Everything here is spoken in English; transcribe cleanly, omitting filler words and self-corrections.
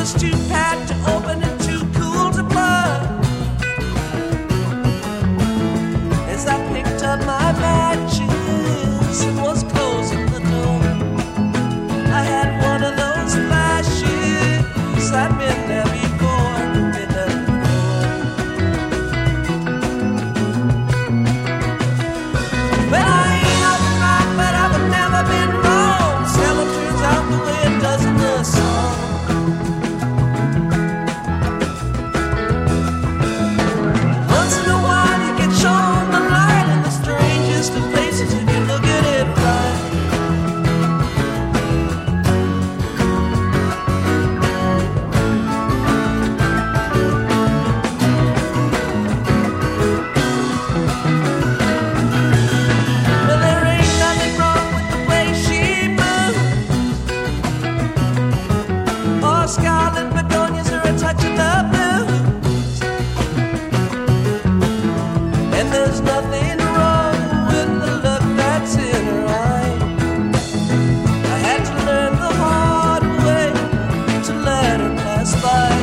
was too packed to open and too cool to plug. As I picked up my matches and was closing the door, I had one of those flashes. I'd been there before, been there before. Well, I ain't often right, but I've never been wrong. Seldom turns out the way it does in the song. Once in a while you get shown the light in the strangest of places if you look at it right. Well, there ain't nothing wrong with the way she moves, or scarlet begonias or a touch of the blues. And there's nothing wrong with the look that's in her eye. I had to learn the hard way to let her pass by.